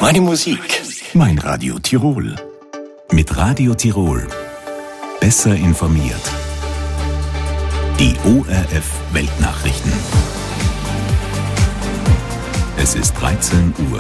Meine Musik. Mein Radio Tirol. Mit Radio Tirol. Besser informiert. Die ORF Weltnachrichten. Es ist 13 Uhr.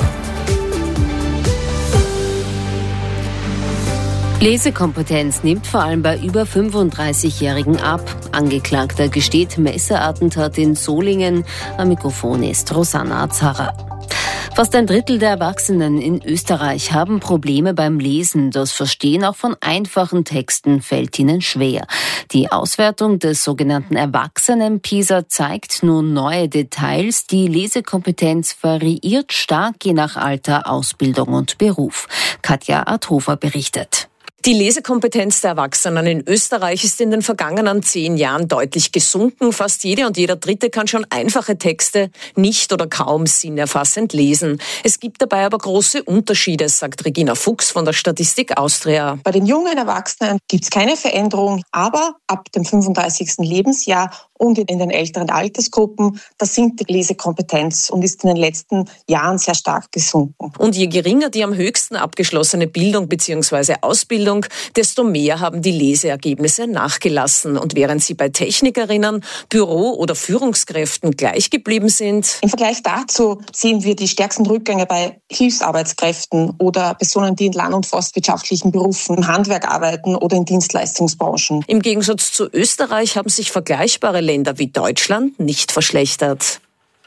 Lesekompetenz nimmt vor allem bei über 35-Jährigen ab. Angeklagter gesteht Messerattentat in Solingen. Am Mikrofon ist Rosanna Azara. Fast ein Drittel der Erwachsenen in Österreich haben Probleme beim Lesen. Das Verstehen auch von einfachen Texten fällt ihnen schwer. Die Auswertung des sogenannten Erwachsenen-PISA zeigt nun neue Details. Die Lesekompetenz variiert stark je nach Alter, Ausbildung und Beruf. Katja Adhofer berichtet. Die Lesekompetenz der Erwachsenen in Österreich ist in den vergangenen 10 Jahren deutlich gesunken. Fast jede und jeder Dritte kann schon einfache Texte nicht oder kaum sinnerfassend lesen. Es gibt dabei aber große Unterschiede, sagt Regina Fuchs von der Statistik Austria. Bei den jungen Erwachsenen gibt es keine Veränderung, aber ab dem 35. Lebensjahr und in den älteren Altersgruppen, da sinkt die Lesekompetenz und ist in den letzten Jahren sehr stark gesunken. Und je geringer die am höchsten abgeschlossene Bildung bzw. Ausbildung, desto mehr haben die Leseergebnisse nachgelassen. Und während sie bei Technikerinnen, Büro- oder Führungskräften gleich geblieben sind. Im Vergleich dazu sehen wir die stärksten Rückgänge bei Hilfsarbeitskräften oder Personen, die in land- und forstwirtschaftlichen Berufen, im Handwerk arbeiten oder in Dienstleistungsbranchen. Im Gegensatz zu Österreich haben sich vergleichbare Länder wie Deutschland nicht verschlechtert.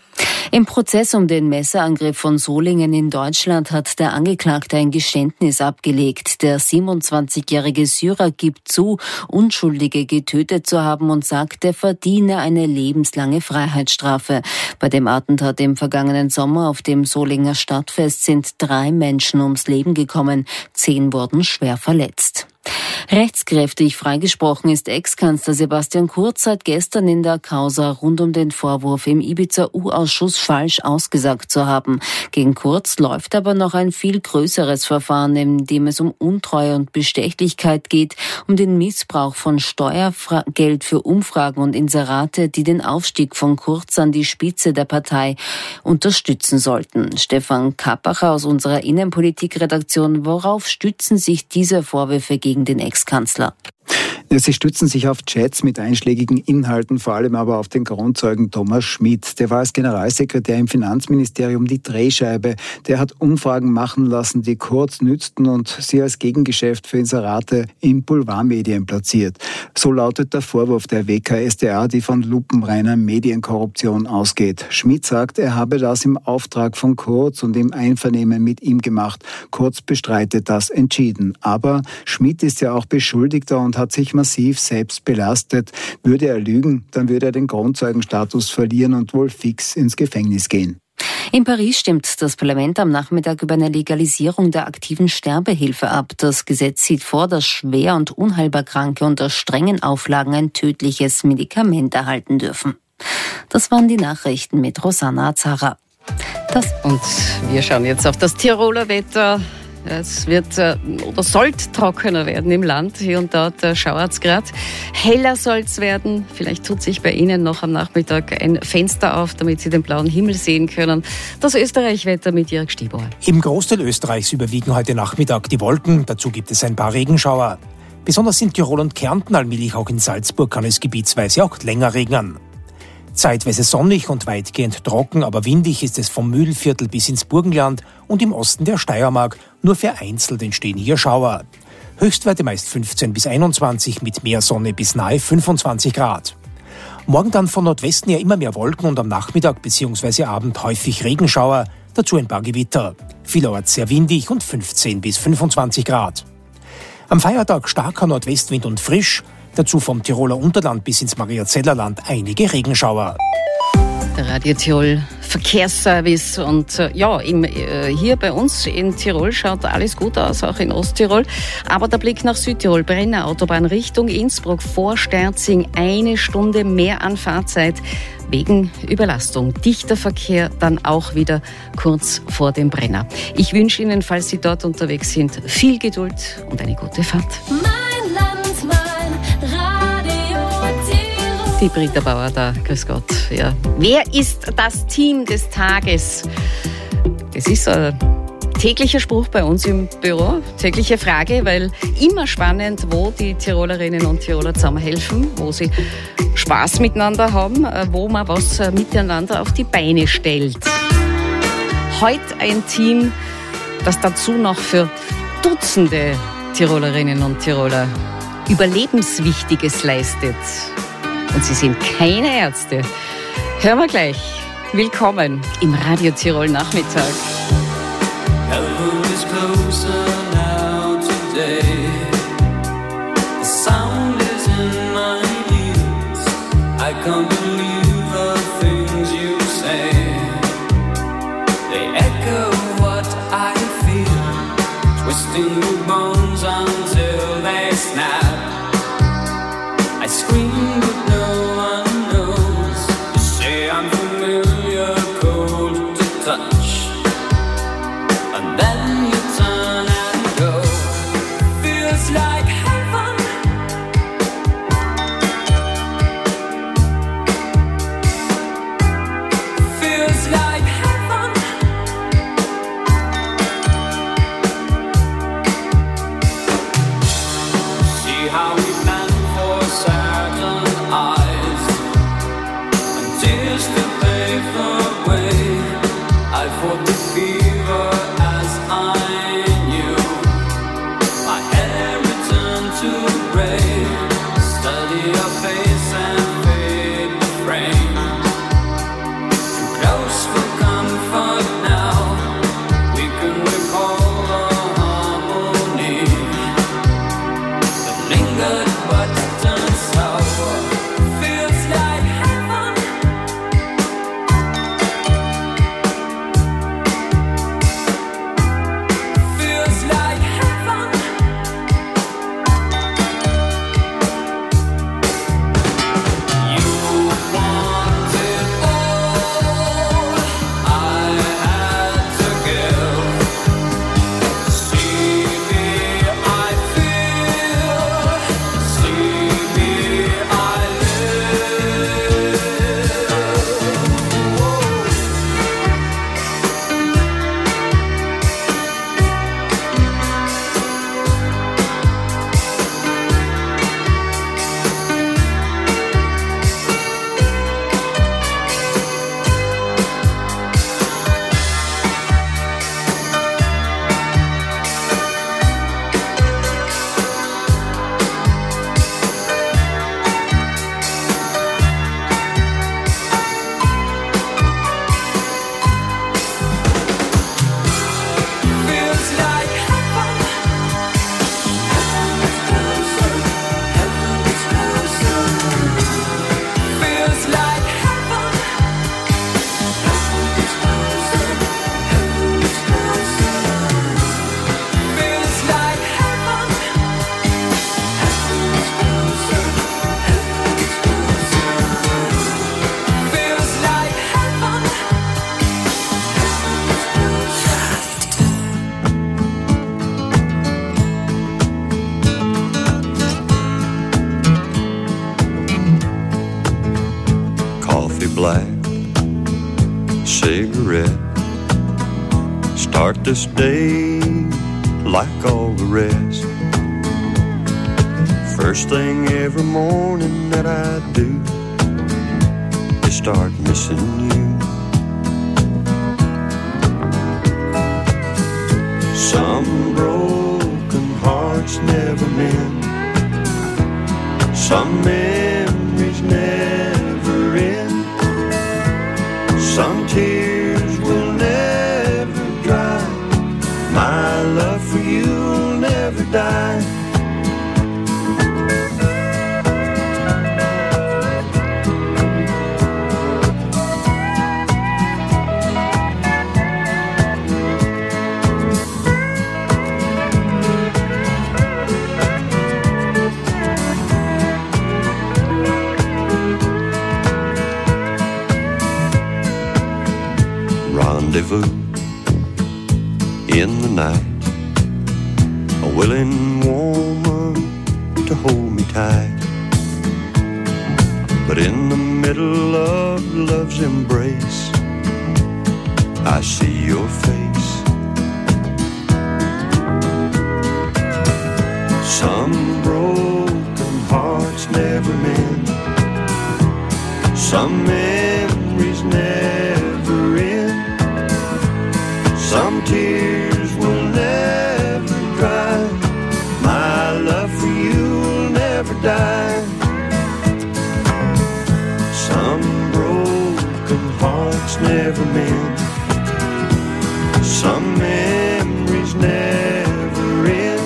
Im Prozess um den Messerangriff von Solingen in Deutschland hat der Angeklagte ein Geständnis abgelegt. Der 27-jährige Syrer gibt zu, Unschuldige getötet zu haben und sagt, er verdiene eine lebenslange Freiheitsstrafe. Bei dem Attentat im vergangenen Sommer auf dem Solinger Stadtfest sind 3 Menschen ums Leben gekommen, 10 wurden schwer verletzt. Rechtskräftig freigesprochen ist Ex-Kanzler Sebastian Kurz seit gestern in der Causa rund um den Vorwurf, im Ibiza-U-Ausschuss falsch ausgesagt zu haben. Gegen Kurz läuft aber noch ein viel größeres Verfahren, in dem es um Untreue und Bestechlichkeit geht, um den Missbrauch von Steuergeld für Umfragen und Inserate, die den Aufstieg von Kurz an die Spitze der Partei unterstützen sollten. Stefan Kappacher aus unserer Innenpolitik-Redaktion, worauf stützen sich diese Vorwürfe gegen den Ex-Kanzler? Sie stützen sich auf Chats mit einschlägigen Inhalten, vor allem aber auf den Kronzeugen Thomas Schmidt. Der war als Generalsekretär im Finanzministerium die Drehscheibe. Der hat Umfragen machen lassen, die Kurz nützten und sie als Gegengeschäft für Inserate in Boulevardmedien platziert. So lautet der Vorwurf der WKStA, die von lupenreiner Medienkorruption ausgeht. Schmidt sagt, er habe das im Auftrag von Kurz und im Einvernehmen mit ihm gemacht. Kurz bestreitet das entschieden. Aber Schmidt ist ja auch Beschuldigter und hat sich massiv selbst belastet. Würde er lügen, dann würde er den Kronzeugenstatus verlieren und wohl fix ins Gefängnis gehen. In Paris stimmt das Parlament am Nachmittag über eine Legalisierung der aktiven Sterbehilfe ab. Das Gesetz sieht vor, dass schwer und unheilbar Kranke unter strengen Auflagen ein tödliches Medikament erhalten dürfen. Das waren die Nachrichten mit Rosanna Azara. Und wir schauen jetzt auf das Tiroler Wetter. Es wird oder sollte trockener werden im Land. Hier und dort schauert es gerade. Heller soll es werden. Vielleicht tut sich bei Ihnen noch am Nachmittag ein Fenster auf, damit Sie den blauen Himmel sehen können. Das Österreich-Wetter mit Jörg Stieber. Im Großteil Österreichs überwiegen heute Nachmittag die Wolken. Dazu gibt es ein paar Regenschauer. Besonders in Tirol und Kärnten, allmählich auch in Salzburg, kann es gebietsweise auch länger regnen. Zeitweise sonnig und weitgehend trocken, aber windig ist es vom Mühlviertel bis ins Burgenland und im Osten der Steiermark. Nur vereinzelt entstehen hier Schauer. Höchstwerte meist 15 bis 21, mit mehr Sonne bis nahe 25 Grad. Morgen dann von Nordwesten her immer mehr Wolken und am Nachmittag bzw. Abend häufig Regenschauer, dazu ein paar Gewitter. Vielerorts sehr windig und 15 bis 25 Grad. Am Feiertag starker Nordwestwind und frisch, dazu vom Tiroler Unterland bis ins Mariazellerland einige Regenschauer. Der Radio Tirol Verkehrsservice und hier bei uns in Tirol schaut alles gut aus, auch in Osttirol. Aber der Blick nach Südtirol, Brenner Autobahn Richtung Innsbruck vor Sterzing, 1 Stunde mehr an Fahrzeit wegen Überlastung. Dichter Verkehr dann auch wieder kurz vor dem Brenner. Ich wünsche Ihnen, falls Sie dort unterwegs sind, viel Geduld und eine gute Fahrt. Mein Land, mein Radio Tirol. Die Britta Bauer da, grüß Gott. Ja. Wer ist das Team des Tages? Es ist Täglicher Spruch bei uns im Büro, tägliche Frage, weil immer spannend, wo die Tirolerinnen und Tiroler zusammenhelfen, wo sie Spaß miteinander haben, wo man was miteinander auf die Beine stellt. Heute ein Team, das dazu noch für Dutzende Tirolerinnen und Tiroler Überlebenswichtiges leistet. Und sie sind keine Ärzte. Hören wir gleich. Willkommen im Radio Tirol Nachmittag. Heaven is closer now today. The sound is in my ears. I can't believe the things you say. They echo what I feel, twisting the bones until they snap. I scream but no one knows. You say I'm familiar, cold to touch. And then you turn and go. Feels like heaven. Feels like heaven. See how we plan for certain eyes and tears to pave the way. I fought the fever as I knew. My hair returned to gray. Study your face and fade the frame. Too close for comfort now. We can recall the harmony that lingered but turned sour. Feels like heaven. Feels like heaven. You wanted all I had to give. See me, I feel. See me, I live. Feels like heaven. Heaven is closer. Heaven is closer. Feels like heaven. Heaven is closer. Heaven is closer. Feels like heaven. Heaven is closer. Heaven is closer. Feels like heaven. Coffee black, cigarette. Start this day like all the rest. First thing every morning that I do is start missing you. Some broken hearts never mend. Some memories never end. Some tears will never dry. My love for you will never die. Rendezvous in the night, a willing woman to hold me tight. But in the middle of love's embrace, I see your face. Some broken hearts never mend. Some memories never end. Some tears will never dry. My love for you will never die. Some broken hearts never mend. Some memories never end.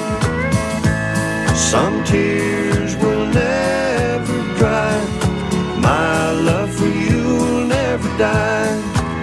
Some tears will never dry. My love for you will never die.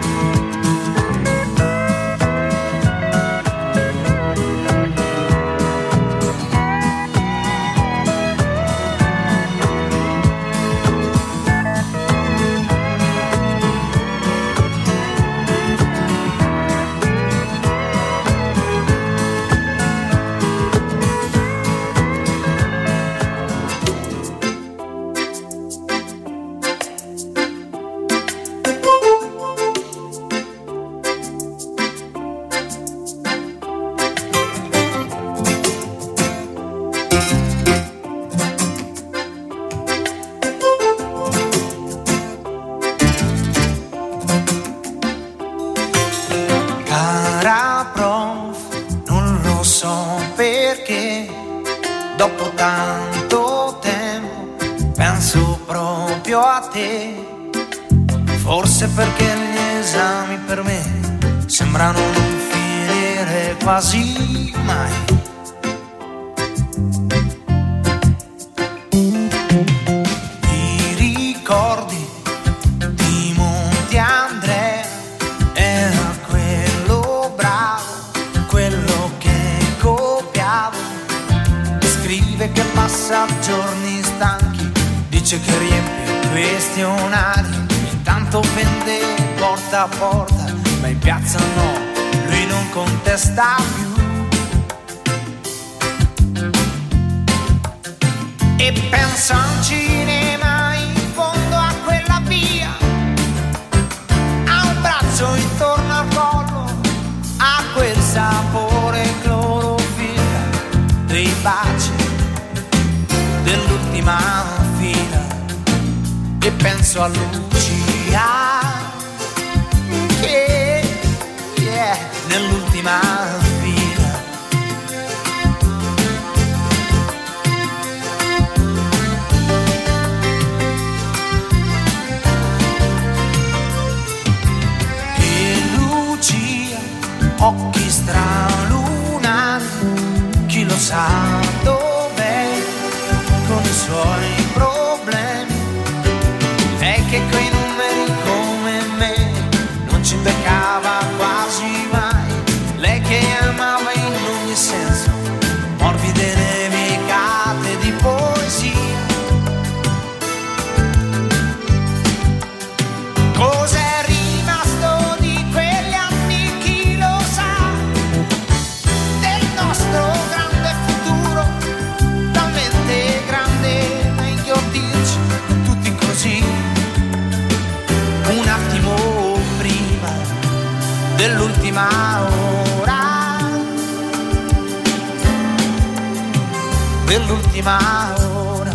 Dopo tanto tempo penso proprio a te. Forse perché gli esami per me sembrano non finire quasi mai. Ti ricordi di Monte Andrea? Era quello bravo, quello che copiavo. Scrive che passa giorni stanchi, dice che riempie questionari, intanto vende porta a porta, ma in piazza no, lui non contesta più. E pensa a un cinema in fondo a quella via, a un braccio intorno al collo, a quel sapore clorofilla dei baci dell'ultima fila. E penso a Lucia che nell'ultima fila. E Lucia, occhi stralunati, chi lo sa dov'è con i suoi problemi. Lei che coi numeri come me non ci beccava quasi mai. Lei che amava in ogni senso morbide nevicate di poesia. Cos'è rimasto di quegli anni, chi lo sa, del nostro grande futuro, talmente grande da inghiottirci tutti così, un attimo prima dell'ultima ora, dell'ultima ora.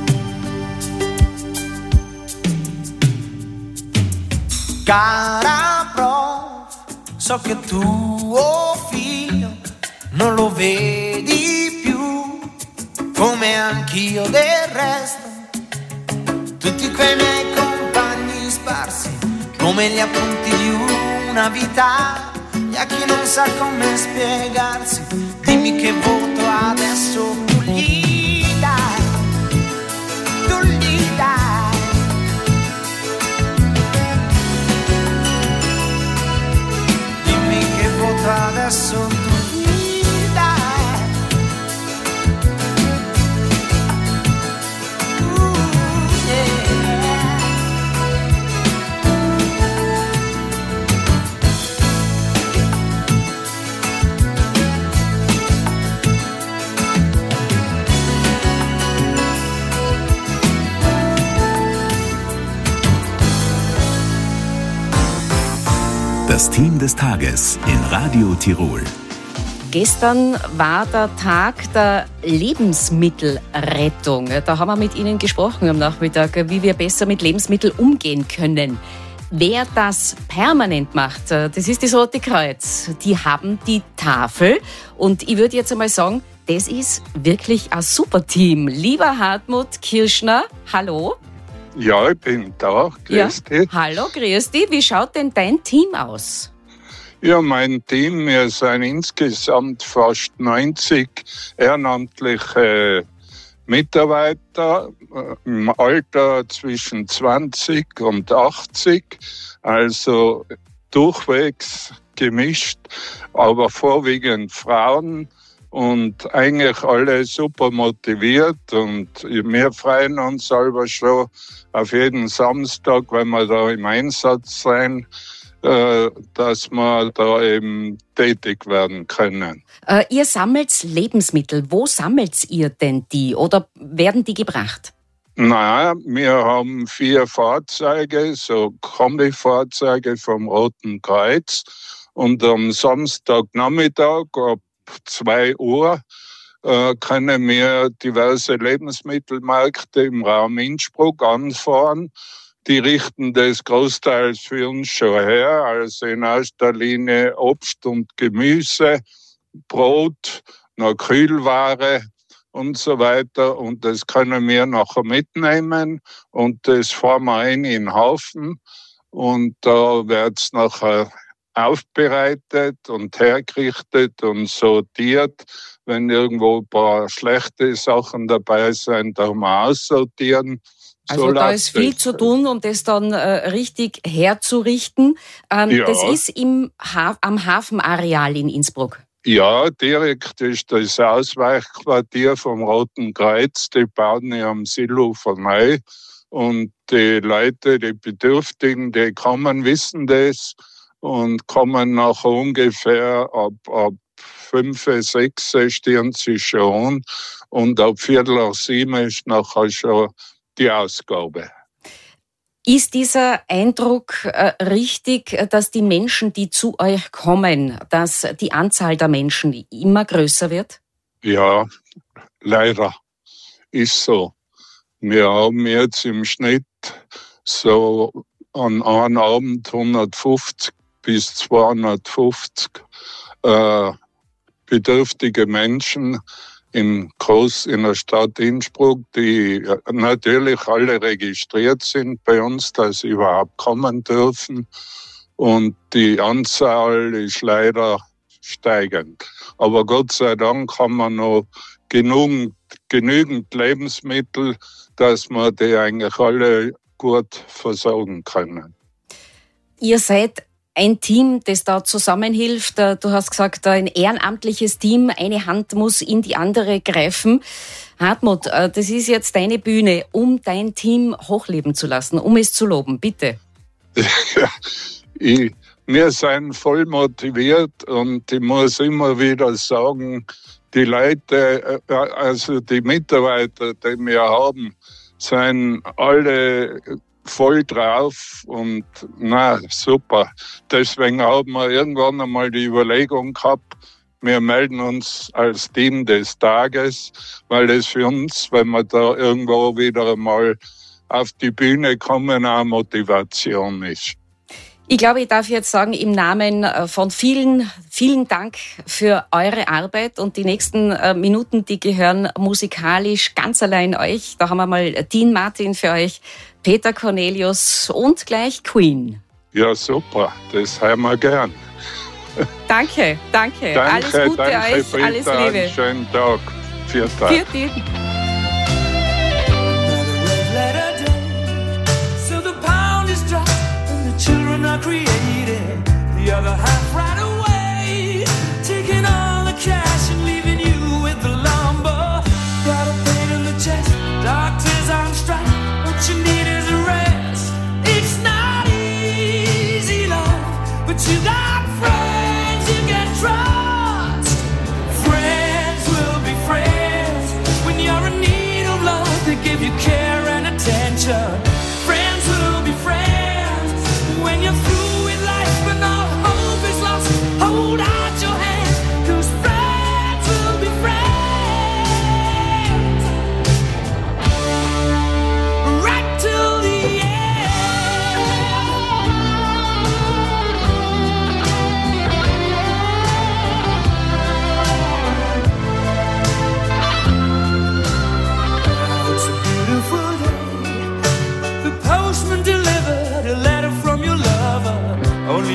Cara prof, so che tuo figlio non lo vedi più, come anch'io del resto. Tutti quei miei compagni sparsi, come gli appunti di una vita, e a chi non sa come spiegarsi, dimmi che voto adesso tu gli dai, tu gli dai. Dimmi che voto adesso tu gli dai. Yeah. Das Team des Tages in Radio Tirol. Gestern war der Tag der Lebensmittelrettung. Da haben wir mit Ihnen gesprochen am Nachmittag, wie wir besser mit Lebensmitteln umgehen können. Wer das permanent macht, das ist das Rote Kreuz. Die haben die Tafel. Und ich würde jetzt einmal sagen, das ist wirklich ein super Team. Lieber Hartmut Kirschner, hallo. Ja, ich bin da. Grüß dich. Hallo, grüß dich. Wie schaut denn dein Team aus? Ja, mein Team, wir sind insgesamt fast 90 ehrenamtliche Mitarbeiter im Alter zwischen 20 und 80, also durchwegs gemischt, aber vorwiegend Frauen und eigentlich alle super motiviert und wir freuen uns selber schon auf jeden Samstag, wenn wir da im Einsatz sind, dass wir da eben tätig werden können. Ihr sammelt Lebensmittel. Wo sammelt ihr denn die oder werden die gebracht? Naja, wir haben 4 Fahrzeuge, so Kombifahrzeuge vom Roten Kreuz. Und am Samstagnachmittag ab 2 Uhr können wir diverse Lebensmittelmärkte im Raum Innsbruck anfahren. Die richten das großteils für uns schon her, also in erster Linie Obst und Gemüse, Brot, noch Kühlware und so weiter. Und das können wir nachher mitnehmen und das fahren wir ein in den Hafen. Und da wird es nachher aufbereitet und hergerichtet und sortiert. Wenn irgendwo ein paar schlechte Sachen dabei sind, da wir aussortieren. Also so da ist viel zu tun, um das dann richtig herzurichten. Ja. Das ist am Hafenareal in Innsbruck. Ja, direkt ist das Ausweichquartier vom Roten Kreuz. Die bauen ja am Seeufer neu. Und die Leute, die Bedürftigen, die kommen, wissen das und kommen nachher ungefähr ab 5, 6 stehen sie schon und ab 6:15 ist nachher schon die Ausgabe. Ist dieser Eindruck richtig, dass die Menschen, die zu euch kommen, dass die Anzahl der Menschen immer größer wird? Ja, leider ist so. Wir haben jetzt im Schnitt so an einem Abend 150 bis 250 bedürftige Menschen in der Stadt Innsbruck, die natürlich alle registriert sind bei uns, dass sie überhaupt kommen dürfen. Und die Anzahl ist leider steigend. Aber Gott sei Dank haben wir noch genügend Lebensmittel, dass wir die eigentlich alle gut versorgen können. Ihr seid ein Team, das da zusammenhilft. Du hast gesagt, ein ehrenamtliches Team, eine Hand muss in die andere greifen. Hartmut, das ist jetzt deine Bühne, um dein Team hochleben zu lassen, um es zu loben. Bitte. Wir sind voll motiviert und ich muss immer wieder sagen, die Leute, also die Mitarbeiter, die wir haben, sind alle voll drauf und super. Deswegen haben wir irgendwann einmal die Überlegung gehabt, wir melden uns als Team des Tages, weil es für uns, wenn wir da irgendwo wieder einmal auf die Bühne kommen, auch Motivation ist. Ich glaube, ich darf jetzt sagen, im Namen von vielen, vielen Dank für eure Arbeit und die nächsten Minuten, die gehören musikalisch ganz allein euch. Da haben wir mal Dean Martin für euch, Peter Cornelius und gleich Queen. Ja, super. Das haben wir gern. Danke. Alles Gute euch, Peter. alles Liebe. Einen schönen Tag. Vielen Dank. Für dich. Children are created, the other half right away, taking all the cash and leaving you with the lumber. Got a pain in the chest, doctors on strike. What you need is a rest. It's not easy, love, but you got friends you can trust. Friends will be friends when you're in need of love. They give you care and attention. Friends will be friends when you're through with life, but no hope is lost. Hold out your hand, 'cause friends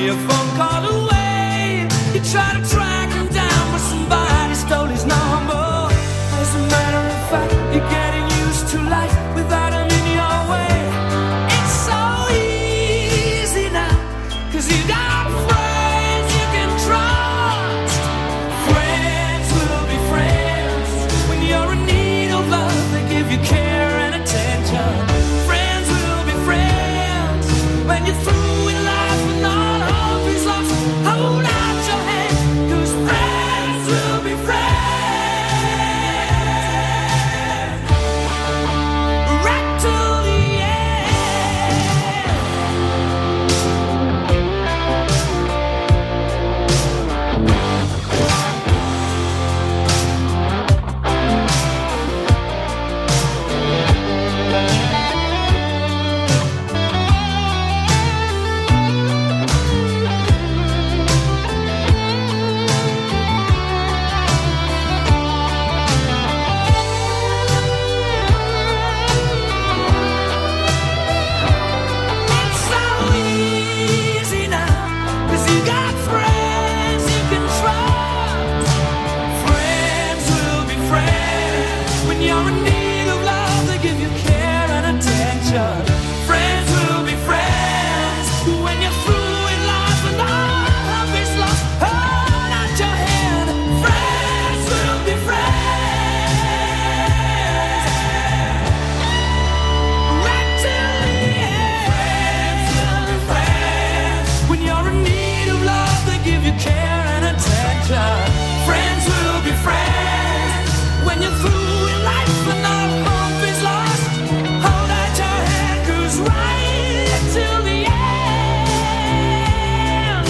only a phone call away. You try to track him down, but somebody stole his number. As a matter of fact, you're getting used to life without him in your way. It's so easy now, 'cause you got friends you can trust. Friends will be friends. When you're in need of love, they give you care and attention. Friends will be friends. When you're through with life and all hope is lost, hold out your hand, 'cause friends will be friends. Right till the It's so easy now, 'cause you got friends you can trust. Friends will be friends. When you're in need of love, they give you care and attention. Friends will be friends. When you're through with life and all hope is lost, hold out your hand. Friends will be friends. Right till the end. Friends will be friends. When you're in need of love, they give you care and attention. Friends will be friends. When you're through with life and all hope is lost, hold out your hand, 'cause right till the end,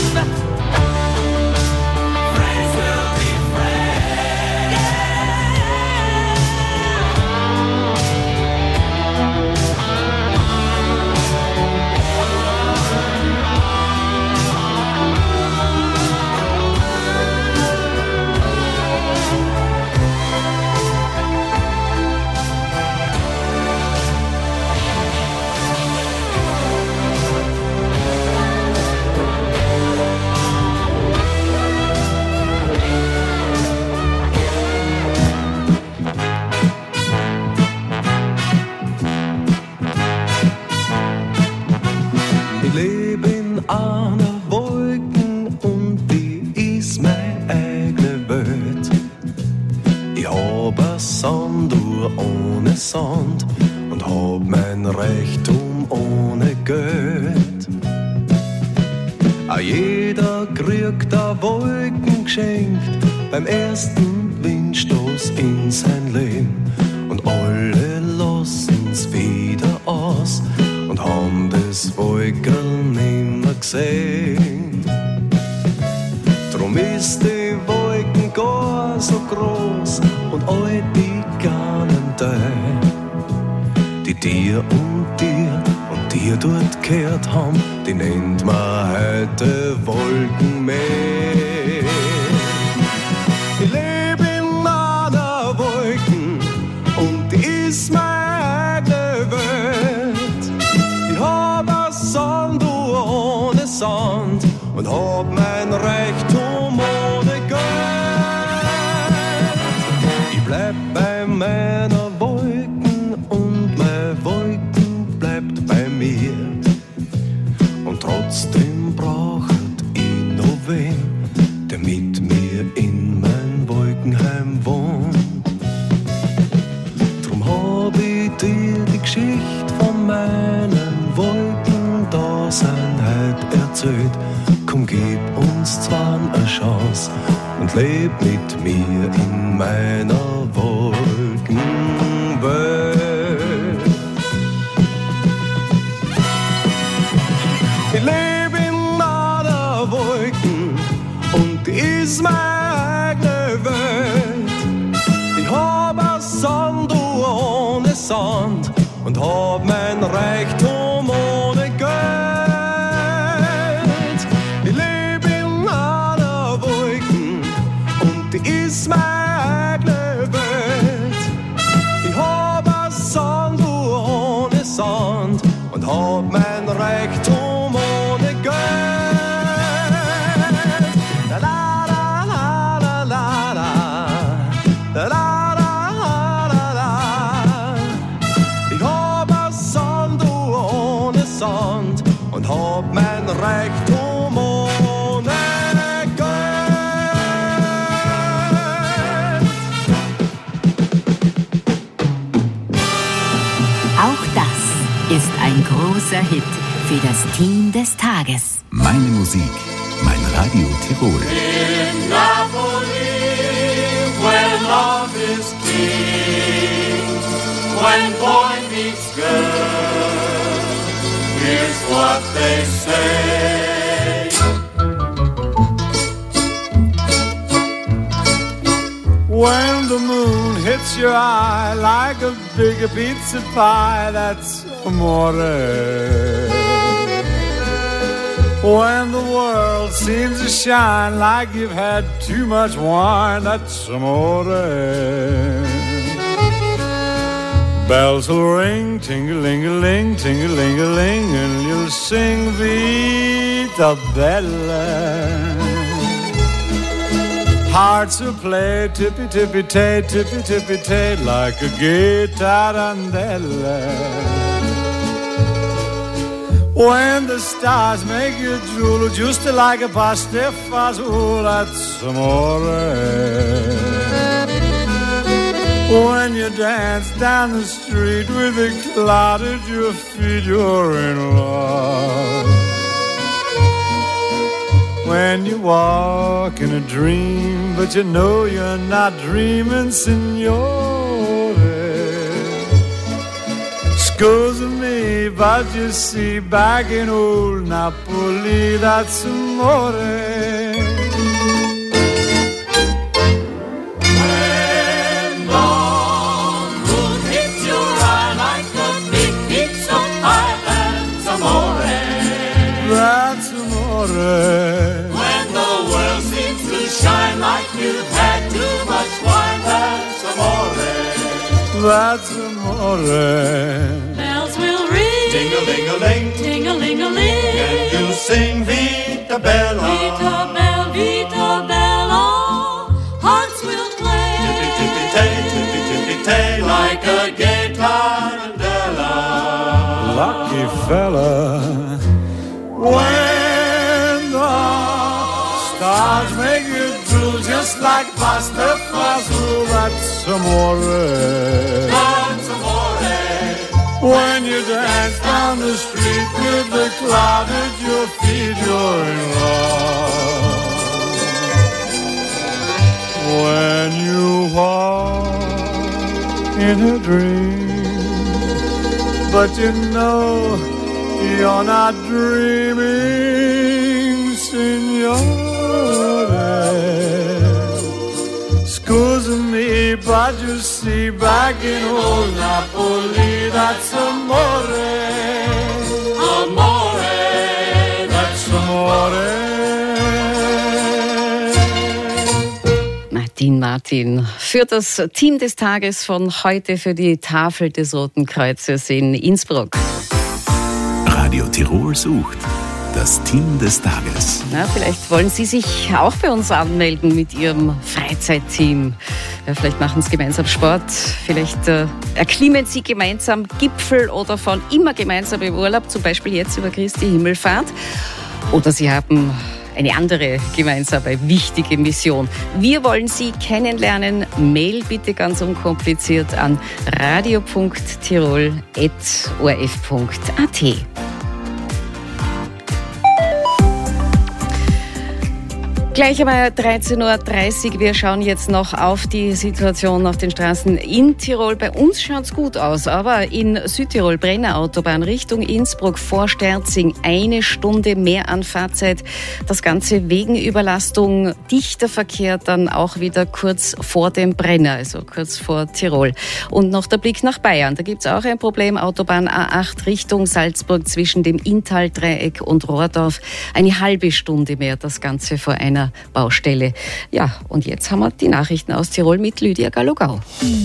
friends will be friends. Ich lebe in einer Wolken und die ist meine eigene Welt. Ich hab eine Sanduhr ohne Sand und hab mein Reichtum ohne Geld. Auch jeder kriegt eine Wolken geschenkt beim ersten Windstoß in sein Leben. Und alle lassen's wieder aus und haben das Wolkerl nimmer gesehen. Drum ist die Wolken gar so groß und all die kleinen Teile, die dir dort gehört haben, die nennt man heute Wolkenmeer. Ich lebe in einer Wolken und die ist meine eigene Welt. Ich hab eine Sanduhr ohne Sand und hab mein Reichtum ohne Geld. Ich bleib bei meiner Wolken und meine Wolken bleibt bei mir. Und trotzdem braucht ich noch wen, der mit mir in mein Wolkenheim wohnt. Drum hab ich dir die Geschichte von meinem Wolkendasein heut erzählt. Komm, gib uns zwar eine Chance und leb mit mir in meiner Wolkenwelt. Ich lebe in einer Wolken und die ist meine eigene Welt. Ich hab eine Sanduhr ohne Sand und hab mein Reichtum ohne Geld. Ich lebe in einer Wolken und die ist meine eigene Welt. Ich hab eine Sanduhr ohne Sand und hab mein Reichtum ohne Geld. ein Reichtum ohne Geld. Auch das ist ein großer Hit für das Team des Tages. Meine Musik, mein Radio Tirol. In Napoli, where love is king, when boy meets girl, here's what they say. When the moon hits your eye like a big pizza pie, that's amore. When the world seems to shine like you've had too much wine, that's amore. Bells will ring, ting-a-ling-a-ling, ting-a-ling-a-ling, and you'll sing Vita Bella. Hearts will play tippy-tippy-tay, tippy-tippy-tay, like a gay tarantella. When the stars make you drool, just like a pasta fazool, that's amore. When you dance down the street with a cloud at your feet, you're in love. When you walk in a dream, but you know you're not dreaming, signore. Scusa me, but you see, back in old Napoli, that's amore. When dawn moon hits your eye like a big pizza pie, that's amore. That's amore. When the world seems to shine like you've had too much wine, that's amore. That's amore. Bells will ring, ting-a-ling-a-ling, ting-a-ling-a-ling, and you'll sing Vita Bella, Vita Bella, Vita Bella. Hearts will play, tippy-tippy-tay, tippy-tippy-tay, like a gay tarantella. Lucky fella. When the stars make you drool, just like pasta fazool, that's amore. That's amore. When you dance down the street with the cloud at your feet, you're in love. When you walk in a dream, but you know you're not dreaming, signore. Scusa me, but you see, back in old Napoli, that's amore. Amore, that's amore. Martin für das Team des Tages von heute für die Tafel des Roten Kreuzes in Innsbruck. Radio Tirol sucht das Team des Tages. Na, vielleicht wollen Sie sich auch bei uns anmelden mit Ihrem Freizeitteam. Ja, vielleicht machen Sie gemeinsam Sport, vielleicht erklimmen Sie gemeinsam Gipfel oder fahren immer gemeinsam im Urlaub, zum Beispiel jetzt über Christi Himmelfahrt. Oder Sie haben eine andere gemeinsame wichtige Mission. Wir wollen Sie kennenlernen. Mail bitte ganz unkompliziert an radio.tirol@orf.at. Gleich einmal 13.30 Uhr. Wir schauen jetzt noch auf die Situation auf den Straßen in Tirol. Bei uns schaut es gut aus, aber in Südtirol, Brenner Autobahn Richtung Innsbruck vor Sterzing 1 Stunde mehr an Fahrzeit. Das Ganze wegen Überlastung. Dichter Verkehr dann auch wieder kurz vor dem Brenner, also kurz vor Tirol. Und noch der Blick nach Bayern. Da gibt es auch ein Problem. Autobahn A8 Richtung Salzburg zwischen dem Inntal-Dreieck und Rohrdorf. Eine halbe Stunde mehr, das Ganze vor einer Baustelle. Ja, und jetzt haben wir die Nachrichten aus Tirol mit Lydia Gallogau.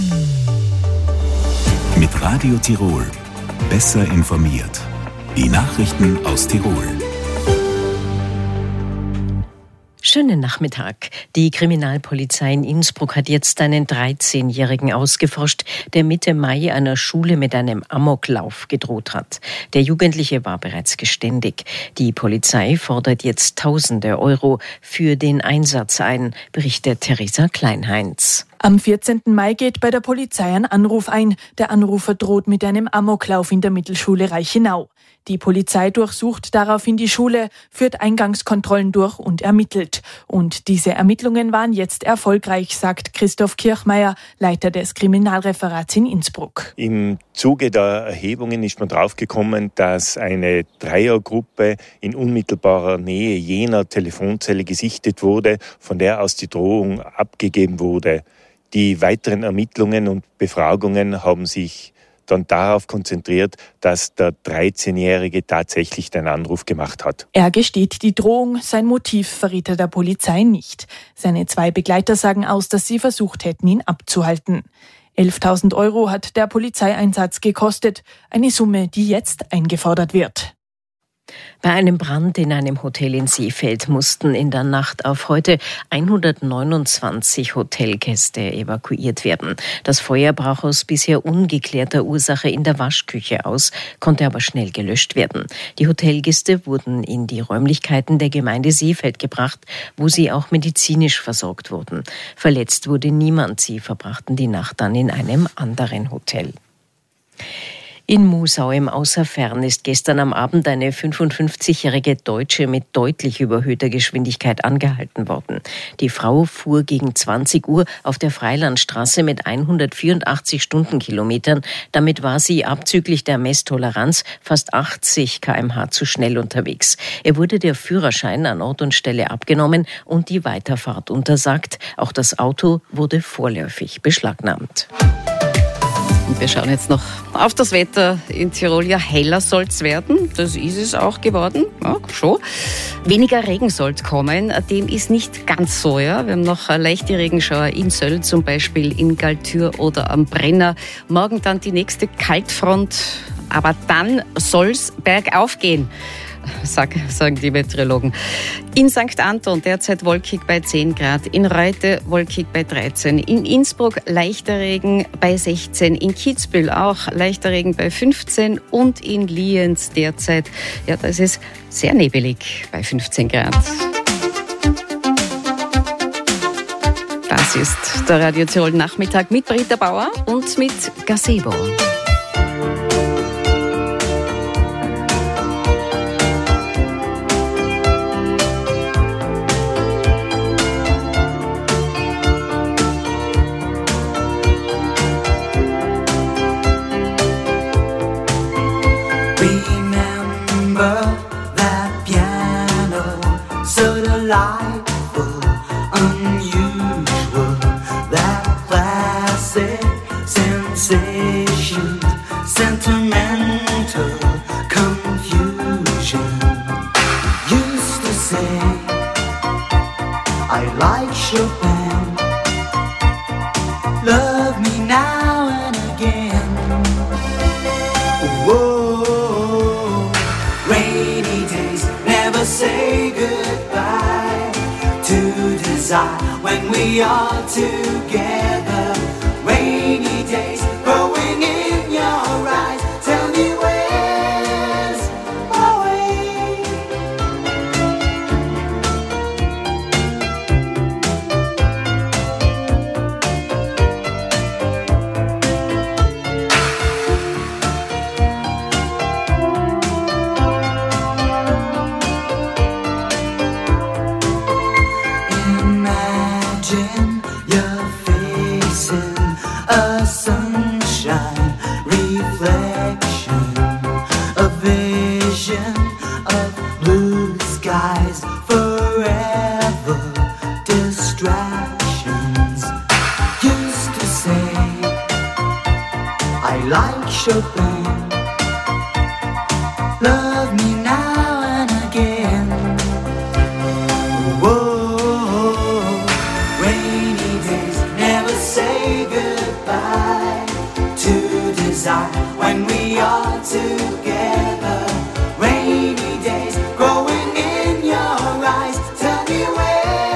Mit Radio Tirol. Besser informiert. Die Nachrichten aus Tirol. Schönen Nachmittag. Die Kriminalpolizei in Innsbruck hat jetzt einen 13-Jährigen ausgeforscht, der Mitte Mai einer Schule mit einem Amoklauf gedroht hat. Der Jugendliche war bereits geständig. Die Polizei fordert jetzt Tausende Euro für den Einsatz ein, berichtet Theresa Kleinheinz. Am 14. Mai geht bei der Polizei ein Anruf ein. Der Anrufer droht mit einem Amoklauf in der Mittelschule Reichenau. Die Polizei durchsucht daraufhin die Schule, führt Eingangskontrollen durch und ermittelt. Und diese Ermittlungen waren jetzt erfolgreich, sagt Christoph Kirchmeier, Leiter des Kriminalreferats in Innsbruck. Im Zuge der Erhebungen ist man draufgekommen, dass eine Dreiergruppe in unmittelbarer Nähe jener Telefonzelle gesichtet wurde, von der aus die Drohung abgegeben wurde. Die weiteren Ermittlungen und Befragungen haben sich dann darauf konzentriert, dass der 13-Jährige tatsächlich den Anruf gemacht hat. Er gesteht die Drohung, sein Motiv verrät er der Polizei nicht. Seine 2 Begleiter sagen aus, dass sie versucht hätten, ihn abzuhalten. 11.000 Euro hat der Polizeieinsatz gekostet, eine Summe, die jetzt eingefordert wird. Bei einem Brand in einem Hotel in Seefeld mussten in der Nacht auf heute 129 Hotelgäste evakuiert werden. Das Feuer brach aus bisher ungeklärter Ursache in der Waschküche aus, konnte aber schnell gelöscht werden. Die Hotelgäste wurden in die Räumlichkeiten der Gemeinde Seefeld gebracht, wo sie auch medizinisch versorgt wurden. Verletzt wurde niemand, sie verbrachten die Nacht dann in einem anderen Hotel. In Musau im Außerfern ist gestern am Abend eine 55-jährige Deutsche mit deutlich überhöhter Geschwindigkeit angehalten worden. Die Frau fuhr gegen 20 Uhr auf der Freilandstraße mit 184 Stundenkilometern. Damit war sie abzüglich der Messtoleranz fast 80 km/h zu schnell unterwegs. Ihr wurde der Führerschein an Ort und Stelle abgenommen und die Weiterfahrt untersagt. Auch das Auto wurde vorläufig beschlagnahmt. Und wir schauen jetzt noch auf das Wetter in Tirol. Ja, heller soll es werden. Das ist es auch geworden. Ja, schon. Weniger Regen soll kommen. Dem ist nicht ganz so. Ja. Wir haben noch leichte Regenschauer in Söll, zum Beispiel in Galtür oder am Brenner. Morgen dann die nächste Kaltfront. Aber dann soll es bergauf gehen, sagen die Meteorologen. In St. Anton derzeit wolkig bei 10 Grad, in Reute wolkig bei 13, in Innsbruck leichter Regen bei 16, in Kitzbühel auch leichter Regen bei 15 und in Lienz derzeit, ja, das ist sehr nebelig bei 15 Grad. Das ist der Radio Tirol Nachmittag mit Britta Bauer und mit Gazebo. Delightful, unusual, that classic sensation, sentimental confusion. Used to say I like Chopin, love me now and again. Whoa, rainy days never say goodbye. To desire when we are together. Rainy days growing in your eyes. Tell me where's my way? Imagine you're facing a sunshine reflection, a vision of blue skies, forever distractions. Used to say I like Chopin, love me now and again. Whoa, rainy days never say goodbye. To desire when we are together. Rainy days growing in your eyes. Tell me where.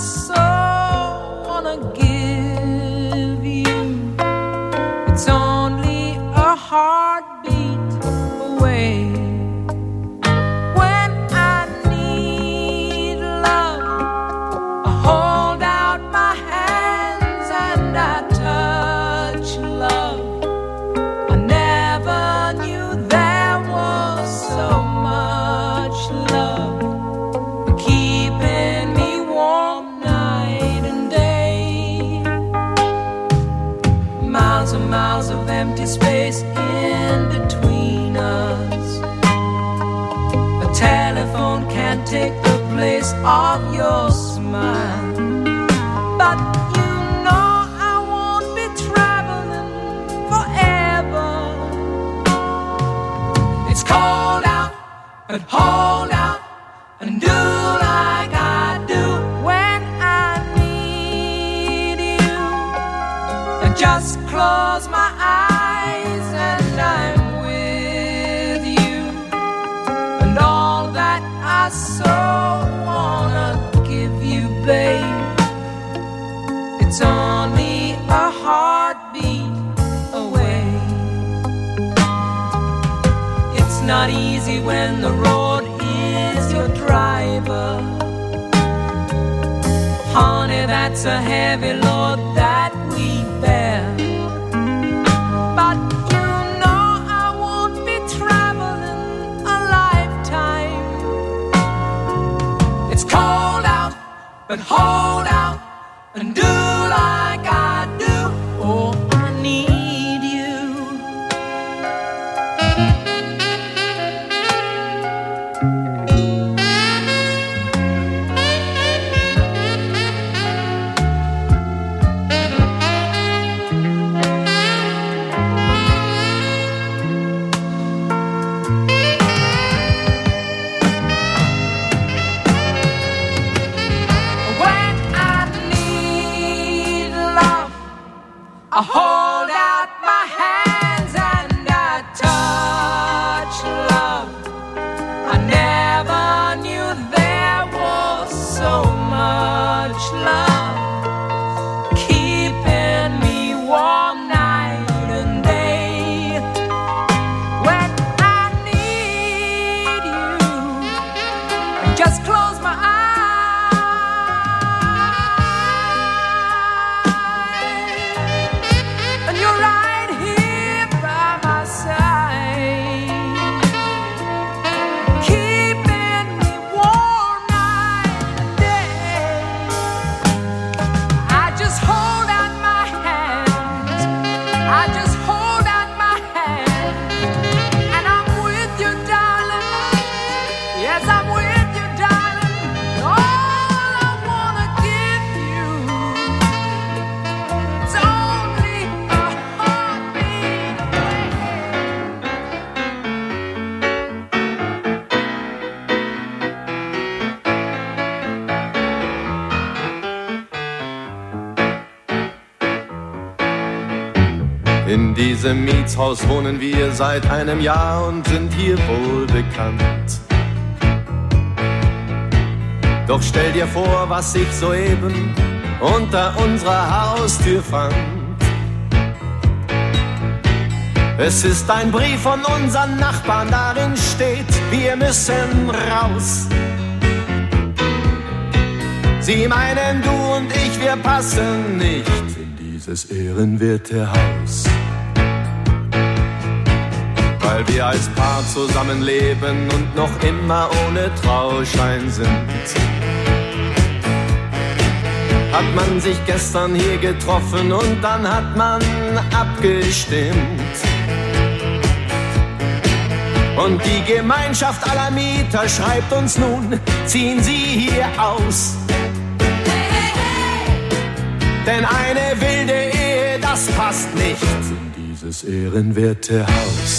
so wanna give you. It's only a heartbeat away. When I need love, I hold out my hands and I touch love. I never knew there was so much love keeping me warm night and day. Miles and miles of empty space in between us. A telephone can't take the place of your smile. But you know I won't be traveling forever. It's cold out, but hold out and do like I do when I need you. I just close my eyes and I'm with you. And all that I so wanna give you, babe, it's only a heartbeat away. It's not easy when the road is your driver. Honey, that's a heavy load that we bear. But you know I won't be traveling a lifetime. It's cold out, but hold out and do like I do. Oh, I need you. When I need love, I hold out my hands and I touch love. I never knew there was so much love keeping me warm night and day. When I need you, I just close my eyes. And you're right here by my side, keeping me warm night and day. I just hold out my hands, I just hold out my hand, and I'm with you, darling. Yes, I'm with you, darling. All I wanna give you, it's only a heartbeat away. In diesem Mietshaus wohnen wir seit einem Jahr und sind hier wohl bekannt. Doch stell dir vor, was ich soeben unter unserer Haustür fand. Es ist ein Brief von unseren Nachbarn, darin steht, wir müssen raus. Sie meinen, du und ich, wir passen nicht in dieses ehrenwerte Haus. Weil wir als Paar zusammenleben und noch immer ohne Trauschein sind. Hat man sich gestern hier getroffen und dann hat man abgestimmt. Und die Gemeinschaft aller Mieter schreibt uns nun, ziehen Sie hier aus. Denn eine wilde Ehe, das passt nicht in dieses ehrenwerte Haus.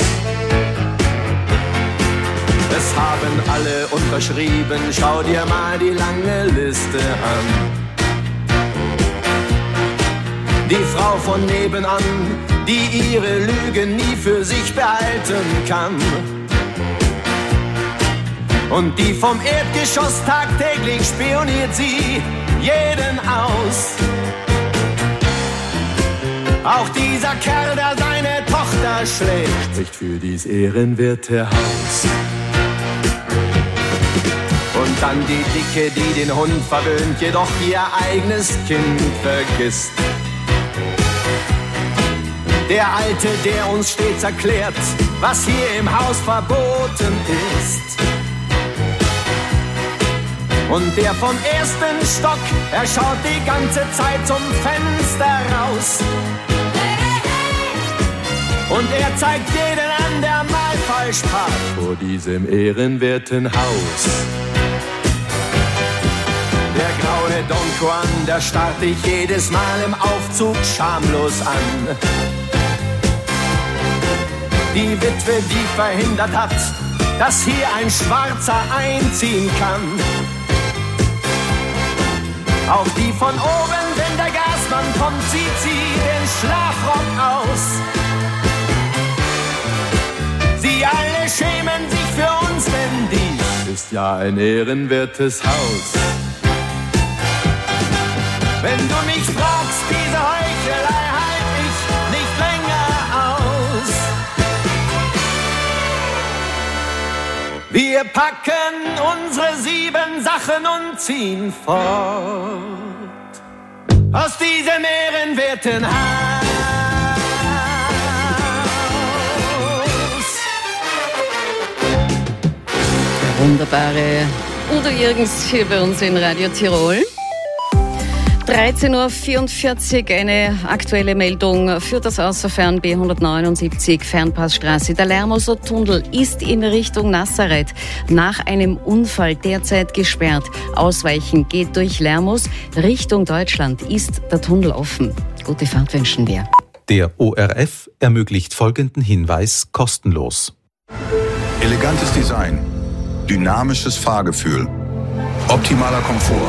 Es haben alle unterschrieben, schau dir mal die lange Liste an. Die Frau von nebenan, die ihre Lügen nie für sich behalten kann. Und die vom Erdgeschoss tagtäglich spioniert sie jeden aus. Auch dieser Kerl, der seine Tochter schlägt, spricht für dies ehrenwerte Haus. Und dann die Dicke, die den Hund verwöhnt, jedoch ihr eigenes Kind vergisst. Der Alte, der uns stets erklärt, was hier im Haus verboten ist. Und der vom ersten Stock, er schaut die ganze Zeit zum Fenster raus. Und er zeigt jeden an, der mal falsch parkt vor diesem ehrenwerten Haus. Der graue Don Juan, der starrt dich jedes Mal im Aufzug schamlos an. Die Witwe, die verhindert hat, dass hier ein Schwarzer einziehen kann. Auch die von oben, wenn der Gasmann kommt, zieht sie den Schlafrock aus. Sie alle schämen sich für uns, denn dies ist ja ein ehrenwertes Haus. Wenn du mich fragst, diese Heuchelei halt ich nicht länger aus. Wir packen unsere 7 Sachen und ziehen fort aus diesem ehrenwerten Haus. Der wunderbare Udo Jürgens hier bei uns in Radio Tirol. 13.44 Uhr, eine aktuelle Meldung für das Außerfern B179 Fernpassstraße. Der Lermoser Tunnel ist in Richtung Nazareth nach einem Unfall derzeit gesperrt. Ausweichen geht durch Lermos. Richtung Deutschland ist der Tunnel offen. Gute Fahrt wünschen wir. Der ORF ermöglicht folgenden Hinweis kostenlos. Elegantes Design, dynamisches Fahrgefühl, optimaler Komfort.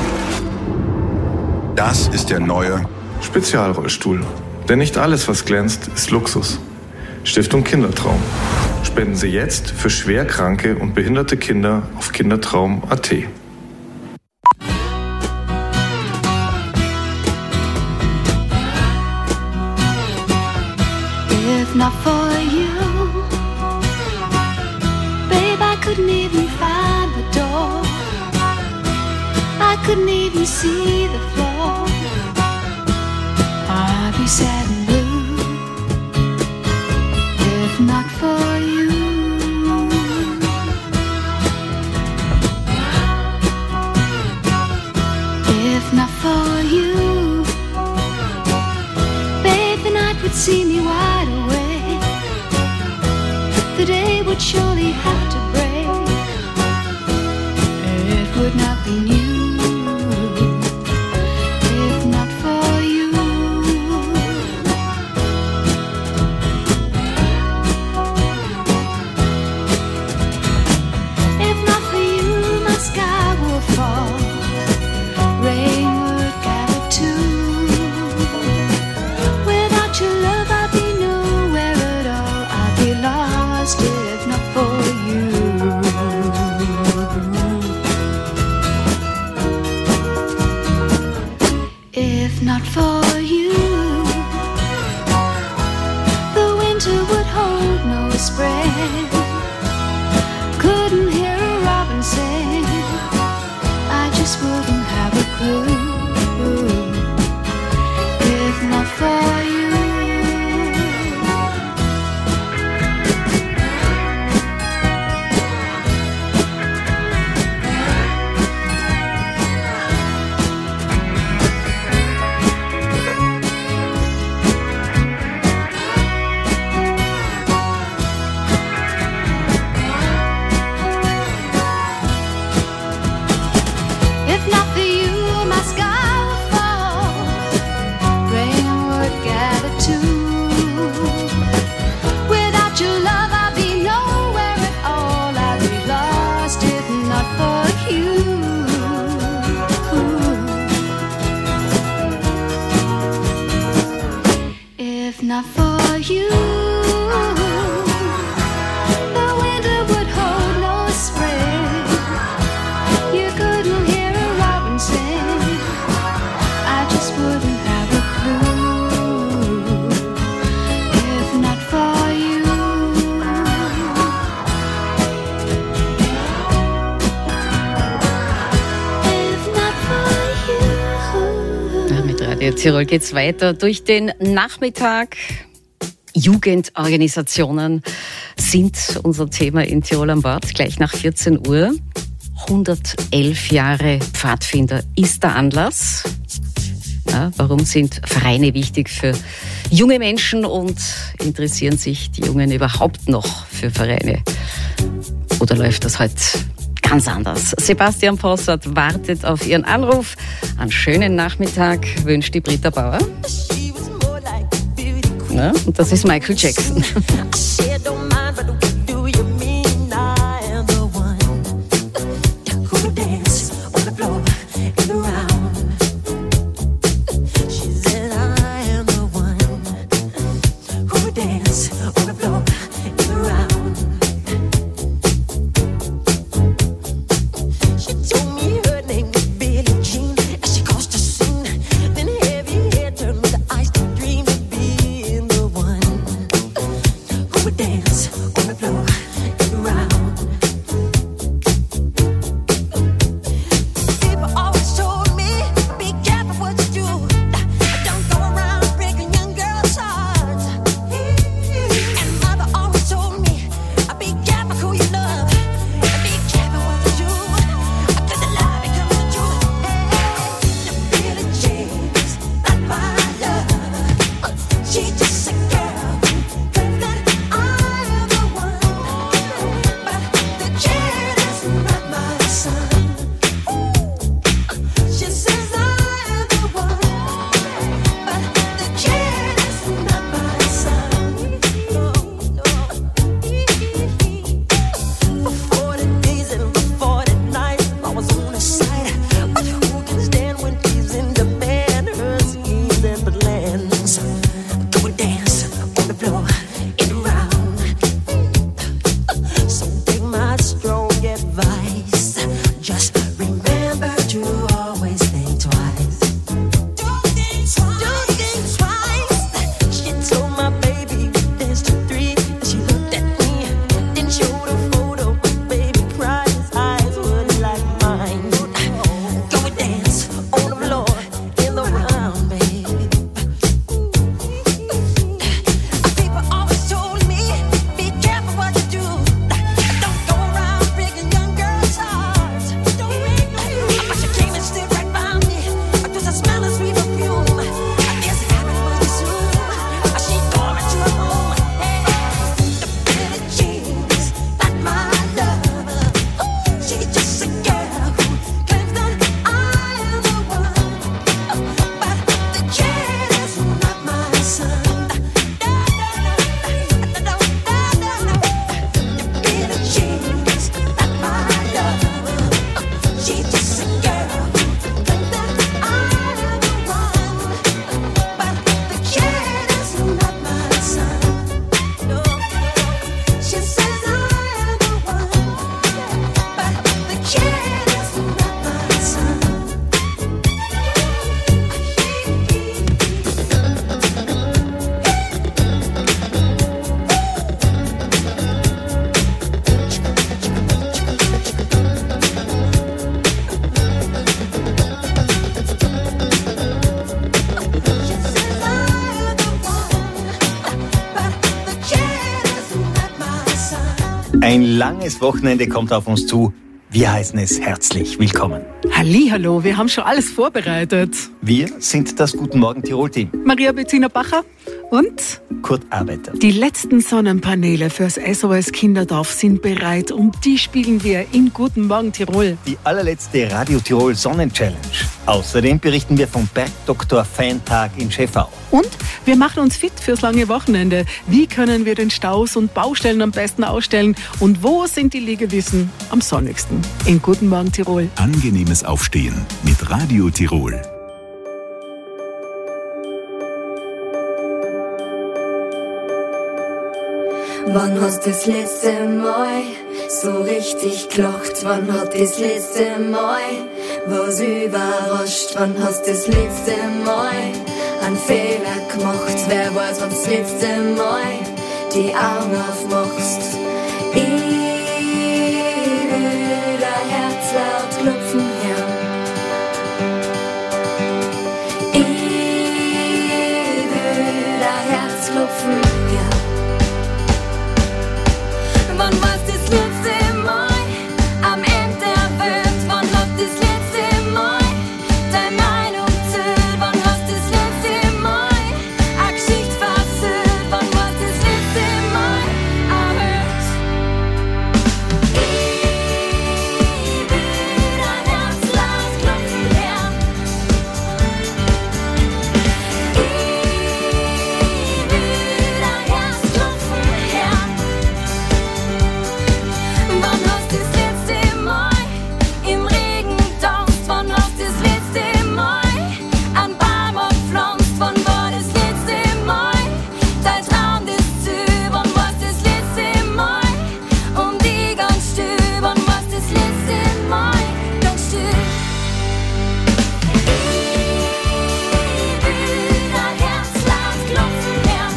Das ist der neue Spezialrollstuhl. Denn nicht alles, was glänzt, ist Luxus. Stiftung Kindertraum. Spenden Sie jetzt für schwerkranke und behinderte Kinder auf kindertraum.at. If not for you, babe, I couldn't even find the door. I couldn't even see the floor. I'd be sad and blue if not for you. If not for you, babe, the night would see me wide awake. The day would surely have to break. It would not be new. Radio Tirol geht's weiter durch den Nachmittag. Jugendorganisationen sind unser Thema in Tirol am Bord, gleich nach 14 Uhr. 111 Jahre Pfadfinder ist der Anlass. Ja, warum sind Vereine wichtig für junge Menschen und interessieren sich die Jungen überhaupt noch für Vereine? Oder läuft das heute ganz anders? Sebastian Possart wartet auf Ihren Anruf. Einen schönen Nachmittag wünscht die Britta Bauer. Ja, und das ist Michael Jackson. Ein langes Wochenende kommt auf uns zu. Wir heißen es herzlich willkommen. Hallihallo, wir haben schon alles vorbereitet. Wir sind das Guten Morgen Tirol-Team. Maria Bettina Bacher und Kurt Arbeiter. Die letzten Sonnenpaneele fürs SOS Kinderdorf sind bereit und die spielen wir in Guten Morgen Tirol. Die allerletzte Radio Tirol Sonnenchallenge. Außerdem berichten wir vom Bergdoktor-Fantag in Schäffau. Und wir machen uns fit fürs lange Wochenende. Wie können wir den Staus und Baustellen am besten ausstellen? Und wo sind die Liegewiesen am sonnigsten? In Guten Morgen Tirol. Angenehmes Aufstehen mit Radio Tirol. Wann hast das letzte Mal so richtig gelacht? Wann hat das letzte Mal was überrascht? Wann hast das letzte Mal einen Fehler gemacht? Wer weiß, wann das letzte Mal die Augen aufmachst? Ich will dein Herz laut klopfen hören. Ich Herzklopfen her. Wann war's das letzte Mal am Ende der Welt? Wann hat das letzte Mal deine Meinung zählt? Wann hast das letzte Mal eine Geschichte verzählt? Wann war's das letzte Mal erhört? Ich will dein Herz laut klopfen her. Wann hast du das letzte Mal im Regen getanzt? Wann hast du das letzte Mal einen Baum gepflanzt? Wann war das letzte Mal dein Traum das Ziel? Wann war's das letzte Mal um dich ganz still? Wann war's das letzte Mal ganz still? Ich will dein Herz laut klopfen her.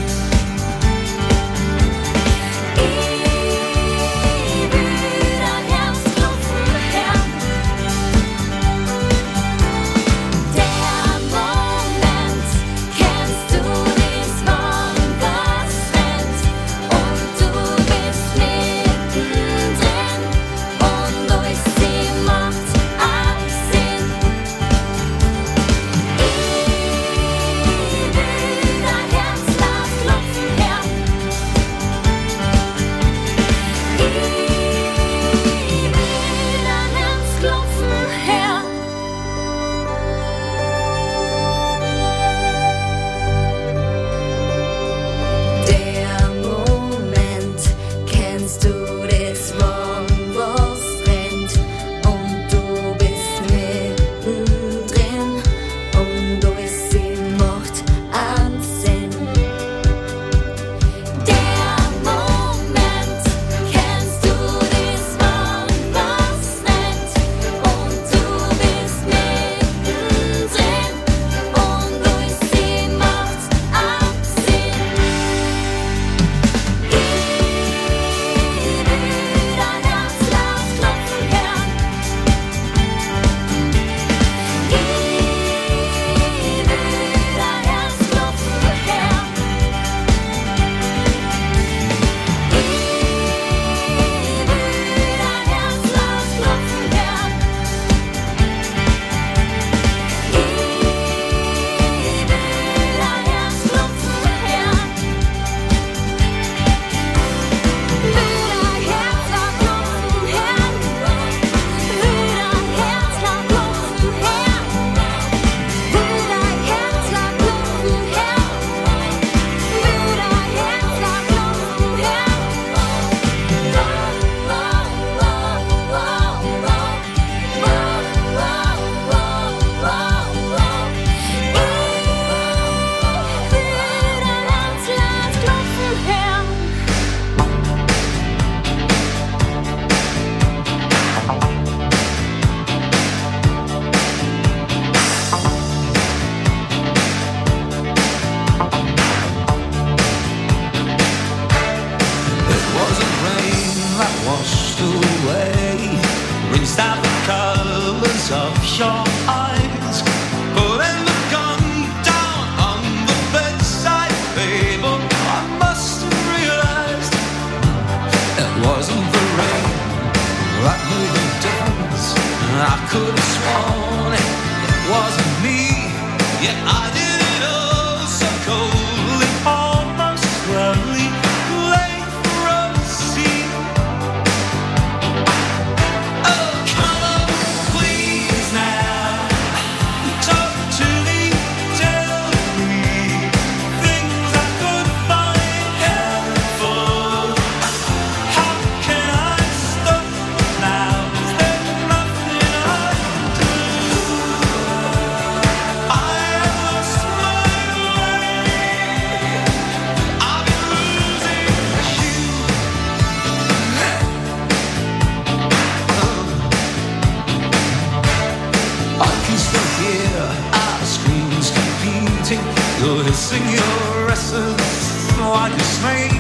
Sing your essence like a snake.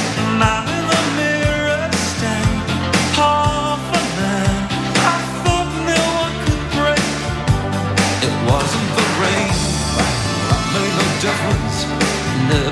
Now in the mirror stand half a man. I thought no one could break. It wasn't the rain that made no difference. Never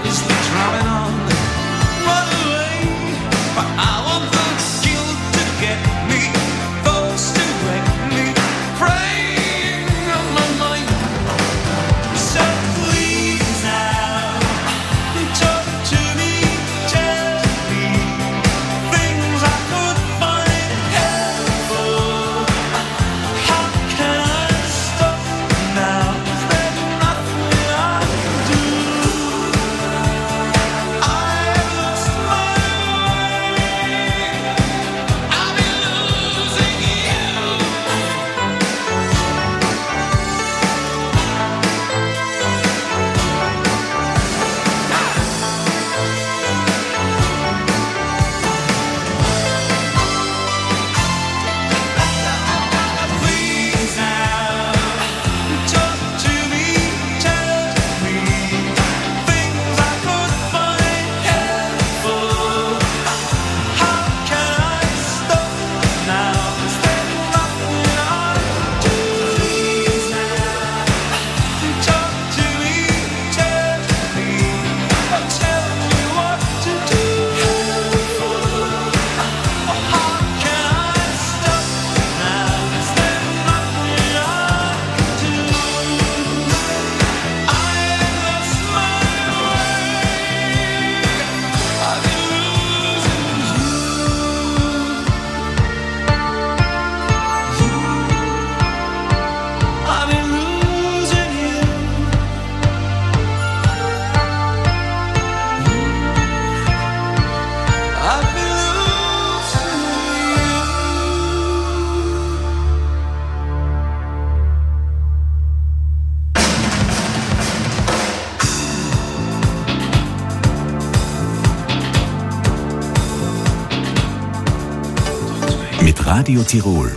Mit Radio Tirol.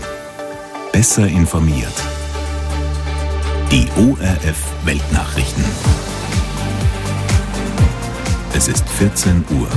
Besser informiert. Die ORF Weltnachrichten. Es ist 14 Uhr.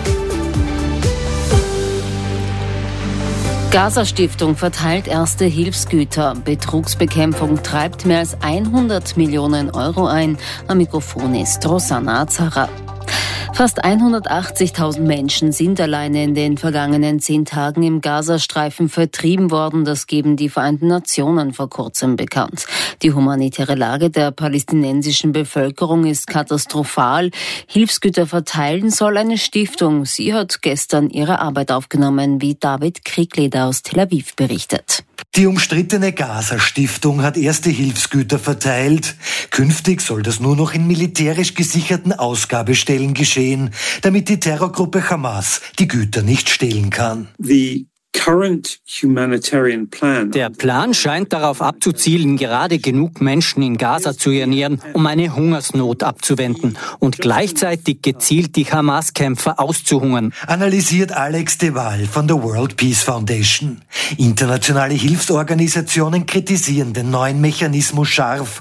Gaza-Stiftung verteilt erste Hilfsgüter. Betrugsbekämpfung treibt mehr als 100 Millionen Euro ein. Am Mikrofon ist Rosanna Azara. Fast 180.000 Menschen sind alleine in den vergangenen 10 Tagen im Gazastreifen vertrieben worden. Das geben die Vereinten Nationen vor kurzem bekannt. Die humanitäre Lage der palästinensischen Bevölkerung ist katastrophal. Hilfsgüter verteilen soll eine Stiftung. Sie hat gestern ihre Arbeit aufgenommen, wie David Kriegleder aus Tel Aviv berichtet. Die umstrittene Gaza-Stiftung hat erste Hilfsgüter verteilt. Künftig soll das nur noch in militärisch gesicherten Ausgabestellen geschehen, damit die Terrorgruppe Hamas die Güter nicht stehlen kann. Der Plan scheint darauf abzuzielen, gerade genug Menschen in Gaza zu ernähren, um eine Hungersnot abzuwenden und gleichzeitig gezielt die Hamas-Kämpfer auszuhungern. Analysiert Alex de Waal von der World Peace Foundation. Internationale Hilfsorganisationen kritisieren den neuen Mechanismus scharf.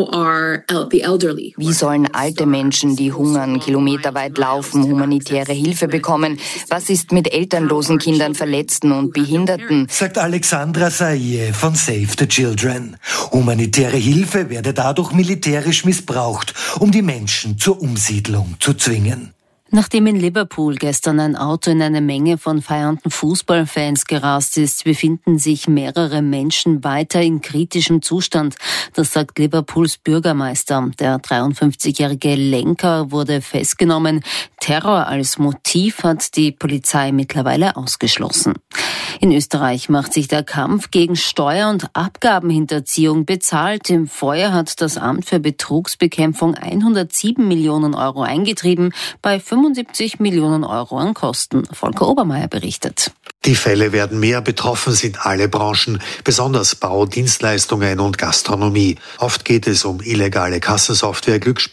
Wie sollen alte Menschen, die hungern, kilometerweit laufen, humanitäre Hilfe bekommen? Was ist mit elternlosen Kindern, Verletzten und Behinderten? Sagt Alexandra Saie von Save the Children. Humanitäre Hilfe werde dadurch militärisch missbraucht, um die Menschen zur Umsiedlung zu zwingen. Nachdem in Liverpool gestern ein Auto in eine Menge von feiernden Fußballfans gerast ist, befinden sich mehrere Menschen weiter in kritischem Zustand. Das sagt Liverpools Bürgermeister. Der 53-jährige Lenker wurde festgenommen. Terror als Motiv hat die Polizei mittlerweile ausgeschlossen. In Österreich macht sich der Kampf gegen Steuer- und Abgabenhinterziehung bezahlt. Im Vorjahr hat das Amt für Betrugsbekämpfung 107 Millionen Euro eingetrieben, bei 75 Millionen Euro an Kosten. Volker Obermeier berichtet. Die Fälle werden mehr, betroffen sind alle Branchen, besonders Bau, Dienstleistungen und Gastronomie. Oft geht es um illegale Kassensoftware,